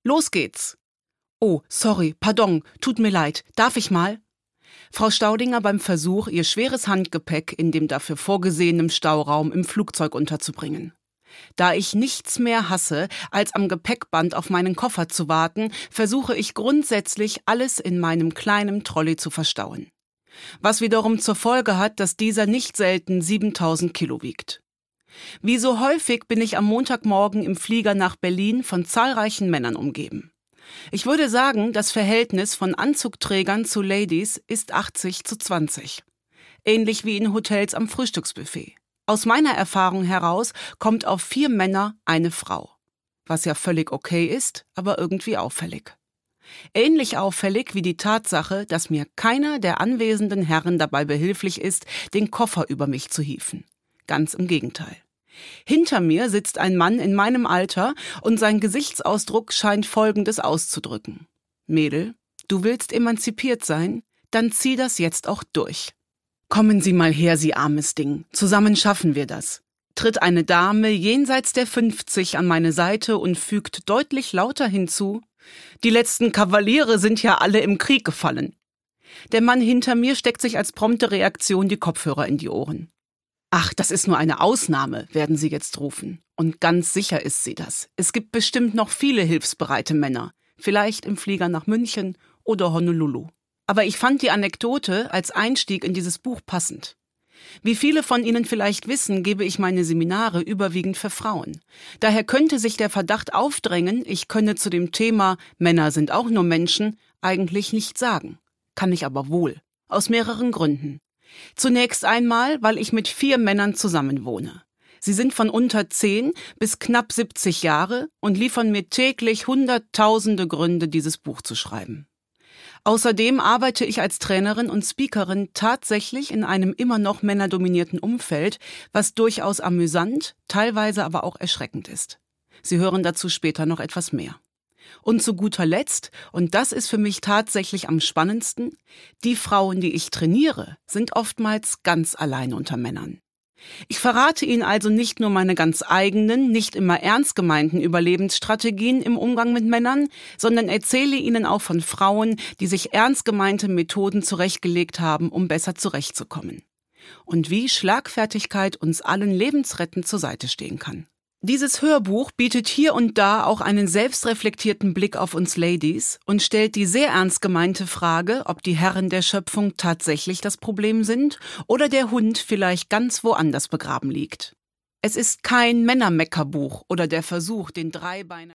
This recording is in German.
Los geht's. Oh, sorry, pardon, tut mir leid, darf ich mal? Frau Staudinger beim Versuch, ihr schweres Handgepäck in dem dafür vorgesehenen Stauraum im Flugzeug unterzubringen. Da ich nichts mehr hasse, als am Gepäckband auf meinen Koffer zu warten, versuche ich grundsätzlich, alles in meinem kleinen Trolley zu verstauen. Was wiederum zur Folge hat, dass dieser nicht selten 7.000 Kilo wiegt. Wie so häufig bin ich am Montagmorgen im Flieger nach Berlin von zahlreichen Männern umgeben. Ich würde sagen, das Verhältnis von Anzugträgern zu Ladies ist 80:20. Ähnlich wie in Hotels am Frühstücksbuffet. Aus meiner Erfahrung heraus kommt auf 4 Männer eine Frau. Was ja völlig okay ist, aber irgendwie auffällig. Ähnlich auffällig wie die Tatsache, dass mir keiner der anwesenden Herren dabei behilflich ist, den Koffer über mich zu hieven. Ganz im Gegenteil. Hinter mir sitzt ein Mann in meinem Alter und sein Gesichtsausdruck scheint Folgendes auszudrücken. Mädel, du willst emanzipiert sein? Dann zieh das jetzt auch durch. Kommen Sie mal her, Sie armes Ding. Zusammen schaffen wir das. Tritt eine Dame jenseits der 50 an meine Seite und fügt deutlich lauter hinzu: Die letzten Kavaliere sind ja alle im Krieg gefallen. Der Mann hinter mir steckt sich als prompte Reaktion die Kopfhörer in die Ohren. Ach, das ist nur eine Ausnahme, werden Sie jetzt rufen. Und ganz sicher ist sie das. Es gibt bestimmt noch viele hilfsbereite Männer. Vielleicht im Flieger nach München oder Honolulu. Aber ich fand die Anekdote als Einstieg in dieses Buch passend. Wie viele von Ihnen vielleicht wissen, gebe ich meine Seminare überwiegend für Frauen. Daher könnte sich der Verdacht aufdrängen, ich könne zu dem Thema »Männer sind auch nur Menschen« eigentlich nicht sagen. Kann ich aber wohl. Aus mehreren Gründen. Zunächst einmal, weil ich mit 4 Männern zusammenwohne. Sie sind von unter 10 bis knapp 70 Jahre und liefern mir täglich hunderttausende Gründe, dieses Buch zu schreiben. Außerdem arbeite ich als Trainerin und Speakerin tatsächlich in einem immer noch männerdominierten Umfeld, was durchaus amüsant, teilweise aber auch erschreckend ist. Sie hören dazu später noch etwas mehr. Und zu guter Letzt, und das ist für mich tatsächlich am spannendsten, die Frauen, die ich trainiere, sind oftmals ganz allein unter Männern. Ich verrate Ihnen also nicht nur meine ganz eigenen, nicht immer ernst gemeinten Überlebensstrategien im Umgang mit Männern, sondern erzähle Ihnen auch von Frauen, die sich ernst gemeinte Methoden zurechtgelegt haben, um besser zurechtzukommen. Und wie Schlagfertigkeit uns allen lebensrettend zur Seite stehen kann. Dieses Hörbuch bietet hier und da auch einen selbstreflektierten Blick auf uns Ladies und stellt die sehr ernst gemeinte Frage, ob die Herren der Schöpfung tatsächlich das Problem sind oder der Hund vielleicht ganz woanders begraben liegt. Es ist kein Männermeckerbuch oder der Versuch, den Dreibeiner